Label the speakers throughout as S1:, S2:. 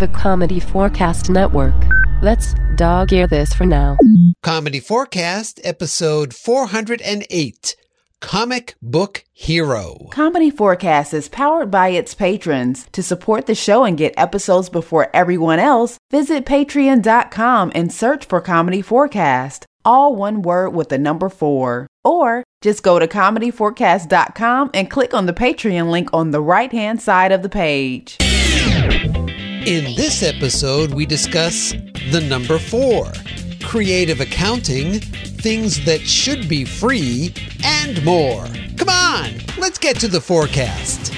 S1: the Comedy Forecast Network. Let's dog-ear this for now.
S2: Comedy Forecast, episode 408, Comic Book Hero.
S3: Comedy Forecast is powered by its patrons. To support the show and get episodes before everyone else, visit patreon.com and search for Comedy Forecast. All one word with the number 4. Or just go to comedyforecast.com and click on the Patreon link on the right-hand side of the page.
S2: In this episode, we discuss the number 4, creative accounting, things that should be free, and more. Come on, let's get to the forecast.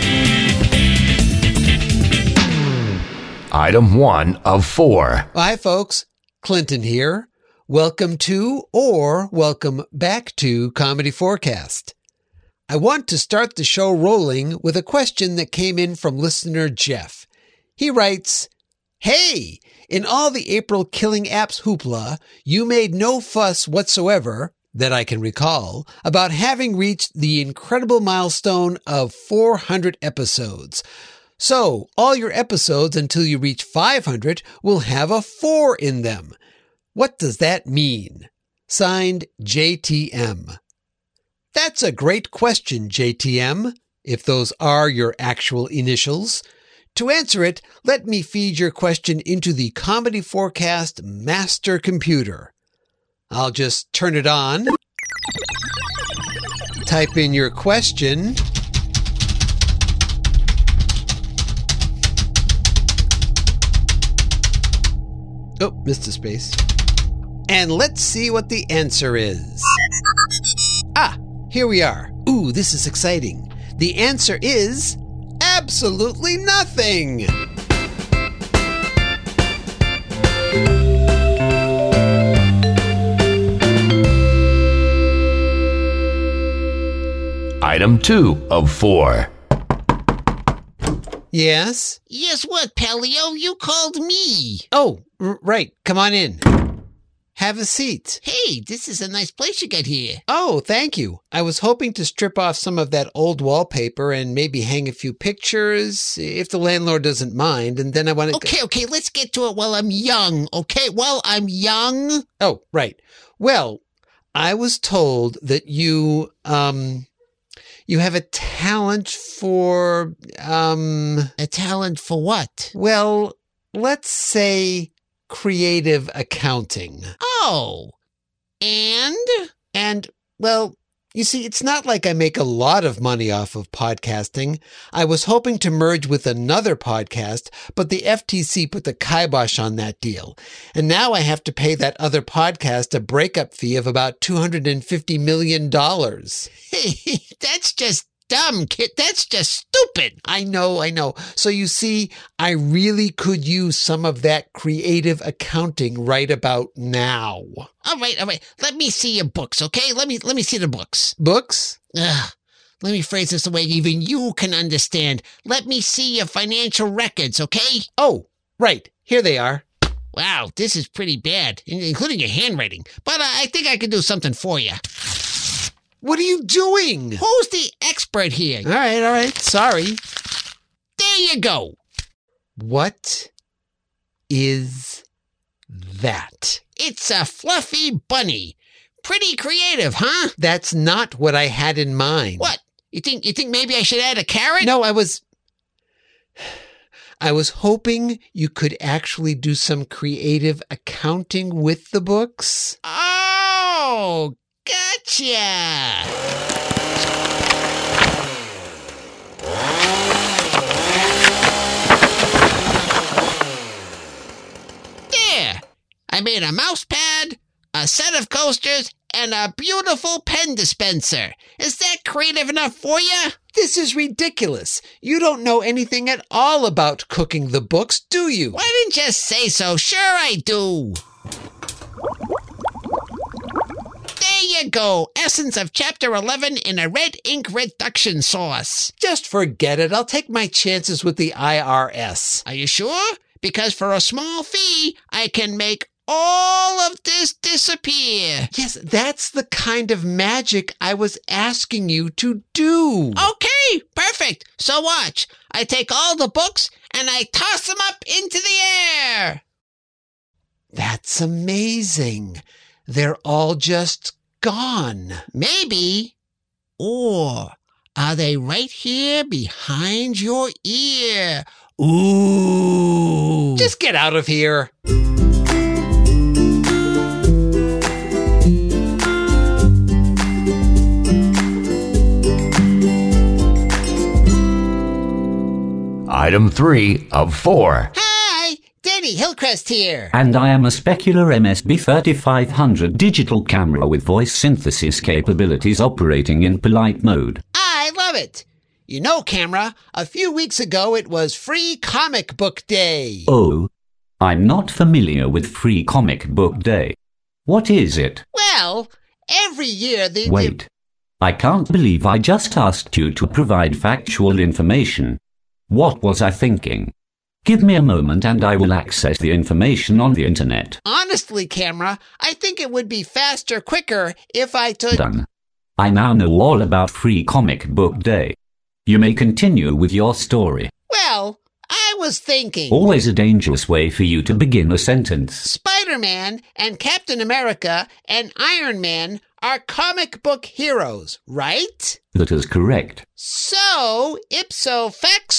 S4: Item 1 of 4.
S2: Hi, folks. Clinton here. Welcome to, or welcome back to, Comedy Forecast. I want to start the show rolling with a question that came in from listener Jeff. He writes, "Hey, in all the April Killing Apps hoopla, you made no fuss whatsoever, that I can recall, about having reached the incredible milestone of 400 episodes. So, all your episodes until you reach 500 will have a 4 in them. What does that mean? Signed, JTM." That's a great question, JTM, if those are your actual initials. To answer it, let me feed your question into the Comedy Forecast master computer. I'll just turn it on, type in your question, oh, missed a space, and let's see what the answer is. Ah, here we are. Ooh, this is exciting. The answer is absolutely nothing.
S4: Item 2 of 4.
S2: Yes?
S5: Yes, what, Paleo? You called me.
S2: Oh, right. Come on in. Have a seat.
S5: Hey, this is a nice place you got here.
S2: Oh, thank you. I was hoping to strip off some of that old wallpaper and maybe hang a few pictures, if the landlord doesn't mind, and then I want to...
S5: Okay, let's get to it while I'm young, okay? While I'm young.
S2: Oh, right. Well, I was told that you have a talent for,
S5: A talent for what?
S2: well, let's say creative accounting.
S5: Oh,
S2: And, well, you see, it's not like I make a lot of money off of podcasting. I was hoping to merge with another podcast, but the FTC put the kibosh on that deal. And now I have to pay that other podcast a breakup fee of about $250 million.
S5: Hey, that's just dumb, kid. That's just stupid.
S2: I know. So you see, I really could use some of that creative accounting right about now.
S5: All right. Let me see your books, okay? Let me see the books.
S2: Books?
S5: Ugh. Let me phrase this the way even you can understand. Let me see your financial records, okay?
S2: Oh, right. Here they are.
S5: Wow, this is pretty bad, including your handwriting. But I think I can do something for you.
S2: What are you doing?
S5: Who's the expert here?
S2: All right. Sorry.
S5: There you go.
S2: What is that?
S5: It's a fluffy bunny. Pretty creative, huh?
S2: That's not what I had in mind.
S5: What? You think maybe I should add a carrot?
S2: No, I was hoping you could actually do some creative accounting with the books.
S5: Oh, gotcha. There. I made a mouse pad, a set of coasters, and a beautiful pen dispenser. Is that creative enough for you?
S2: This is ridiculous. You don't know anything at all about cooking the books, do you?
S5: Why didn't you say so? Sure I do. There you go. Essence of Chapter 11 in a red ink reduction sauce.
S2: Just forget it. I'll take my chances with the IRS.
S5: Are you sure? Because for a small fee, I can make all of this disappear.
S2: Yes, that's the kind of magic I was asking you to do.
S5: Okay, perfect. So watch. I take all the books and I toss them up into the air.
S2: That's amazing. They're all just gone.
S5: Maybe. Or are they right here behind your ear? Ooh.
S2: Just get out of here.
S4: Item 3 of 4.
S5: Hi, Danny Hillcrest here.
S6: And I am a Specular MSB 3500 digital camera with voice synthesis capabilities operating in polite mode.
S5: I love it. You know, Camera, a few weeks ago it was Free Comic Book Day.
S6: Oh, I'm not familiar with Free Comic Book Day. What is it?
S5: Well, every year
S6: Wait, I can't believe I just asked you to provide factual information. What was I thinking? Give me a moment and I will access the information on the internet.
S5: Honestly, Camera, I think it would be faster, quicker if I took...
S6: Done. I now know all about Free Comic Book Day. You may continue with your story.
S5: Well, I was thinking...
S6: Always a dangerous way for you to begin a sentence.
S5: Spider-Man and Captain America and Iron Man are comic book heroes, right?
S6: That is correct.
S5: So, ipso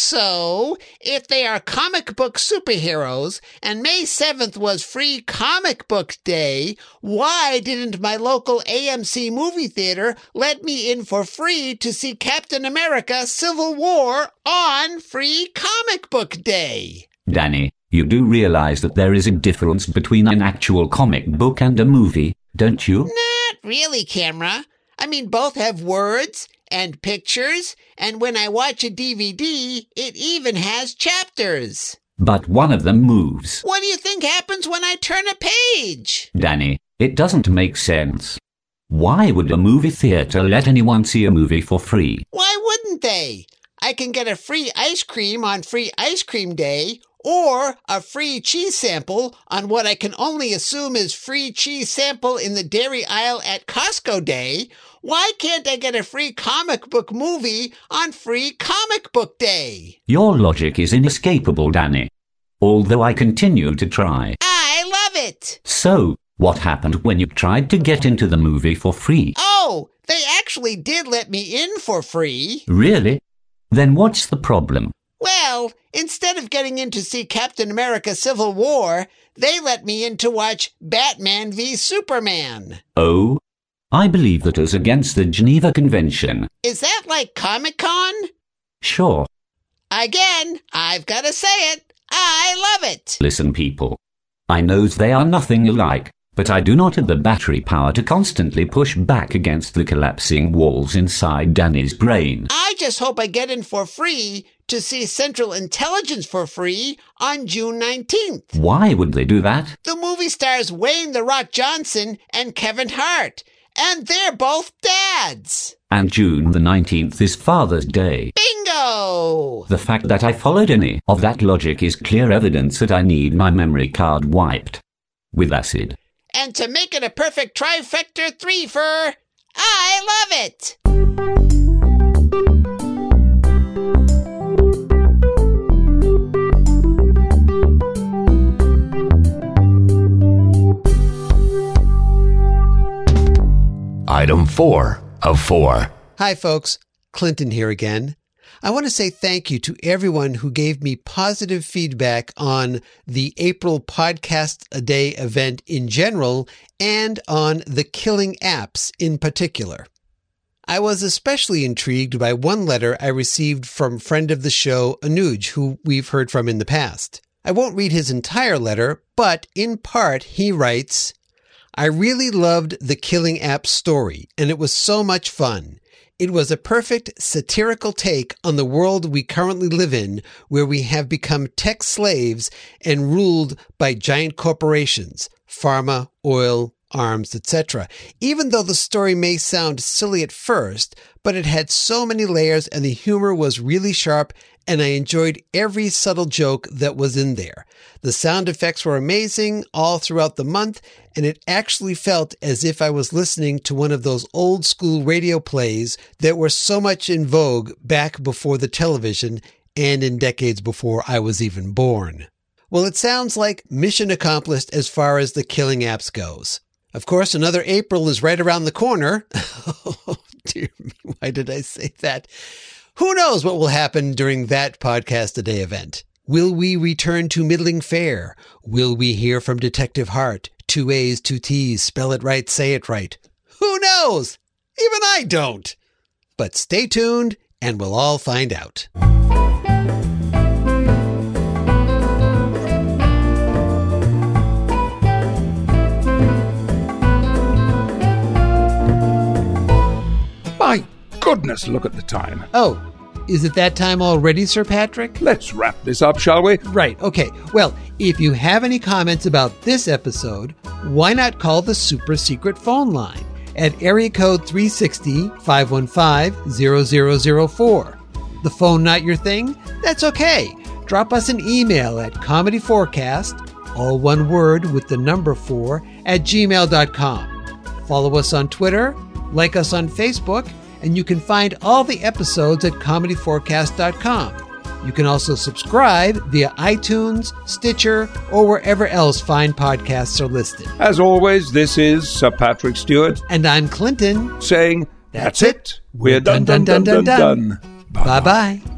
S5: facto, if they are comic book superheroes, and May 7th was Free Comic Book Day, why didn't my local AMC movie theater let me in for free to see Captain America Civil War on Free Comic Book Day?
S6: Danny, you do realize that there is a difference between an actual comic book and a movie, don't you?
S5: Not really, Camera. I mean, both have words and pictures, and when I watch a DVD, it even has chapters.
S6: But one of them moves.
S5: What do you think happens when I turn a page?
S6: Danny, it doesn't make sense. Why would a movie theater let anyone see a movie for free?
S5: Why wouldn't they? I can get a free ice cream on Free Ice Cream Day, or a free cheese sample on what I can only assume is free cheese sample in the dairy aisle at Costco Day. Why can't I get a free comic book movie on Free Comic Book Day?
S6: Your logic is inescapable, Danny. Although I continue to try.
S5: I love it!
S6: So, what happened when you tried to get into the movie for free?
S5: Oh, they actually did let me in for free.
S6: Really? Then what's the problem?
S5: Well, instead of getting in to see Captain America Civil War, they let me in to watch Batman v Superman.
S6: Oh? I believe that is against the Geneva Convention.
S5: Is that like Comic-Con?
S6: Sure.
S5: Again, I've got to say it. I love it.
S6: Listen, people. I know they are nothing alike, but I do not have the battery power to constantly push back against the collapsing walls inside Danny's brain.
S5: I just hope I get in for free to see Central Intelligence for free on June 19th.
S6: Why would they do that?
S5: The movie stars Wayne "The Rock" Johnson and Kevin Hart, and they're both dads.
S6: And June the 19th is Father's Day.
S5: Bingo!
S6: The fact that I followed any of that logic is clear evidence that I need my memory card wiped with acid.
S5: And to make it a perfect trifecta threefer, I love it!
S4: Item 4 of 4.
S2: Hi, folks. Clinton here again. I want to say thank you to everyone who gave me positive feedback on the April Podcast a Day event in general and on the Killing Apps in particular. I was especially intrigued by one letter I received from friend of the show, Anuj, who we've heard from in the past. I won't read his entire letter, but in part he writes, I really loved the Killing Apps story, and it was so much fun. It was a perfect satirical take on the world we currently live in, where we have become tech slaves and ruled by giant corporations, pharma, oil, arms, etc. Even though the story may sound silly at first, but it had so many layers and the humor was really sharp, and I enjoyed every subtle joke that was in there. The sound effects were amazing all throughout the month, and it actually felt as if I was listening to one of those old school radio plays that were so much in vogue back before the television, and in decades before I was even born. Well, it sounds like mission accomplished as far as the killing apps goes. Of course, another April is right around the corner. Oh, dear me, why did I say that? Who knows what will happen during that Podcast a Day event? Will we return to middling fare? Will we hear from Detective Hart? 2 A's, 2 T's, spell it right, say it right. Who knows? Even I don't. But stay tuned and we'll all find out.
S7: My goodness, look at the time.
S2: Oh, is it that time already, Sir Patrick?
S7: Let's wrap this up, shall we?
S2: Right, okay. Well, if you have any comments about this episode, why not call the super secret phone line at area code 360-515-0004. The phone not your thing? That's okay. Drop us an email at comedyforecast, all one word with the number 4, @gmail.com. Follow us on Twitter, like us on Facebook, and you can find all the episodes at comedyforecast.com. You can also subscribe via iTunes, Stitcher, or wherever else fine podcasts are listed.
S7: As always, this is Sir Patrick Stewart.
S2: And I'm Clinton.
S7: Saying,
S2: That's
S7: it. We're done.
S2: Bye-bye.